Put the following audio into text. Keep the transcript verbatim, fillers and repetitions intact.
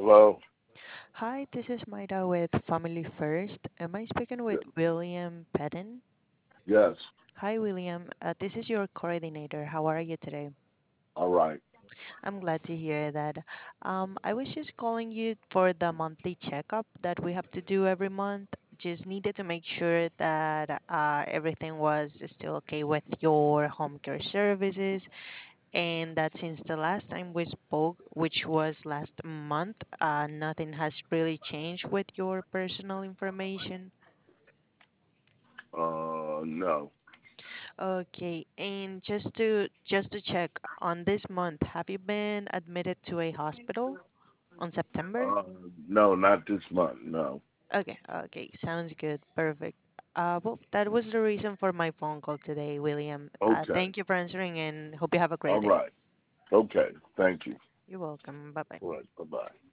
Hello? Hi, this is Maida with Family First. Am I speaking Y- with William Pedden? Yes. Hi, William. Uh, this is your coordinator. How are you today? All right. I'm glad to hear that. Um, I was just calling you for the monthly checkup that we have to do every month. Just needed to make sure that uh, everything was still okay with your home care services, and that since the last time we spoke, which was last month, uh, nothing has really changed with your personal information. Uh, no. Okay, and just to just to check on this month, have you been admitted to a hospital on September? Uh, no, not this month. No. Okay, okay, sounds good. Perfect. Uh, well, that was the reason for my phone call today, William. Uh, Okay. thank you for answering and hope you have a great All day. right. Okay. Thank you. You're welcome. Bye bye. All right. Bye bye.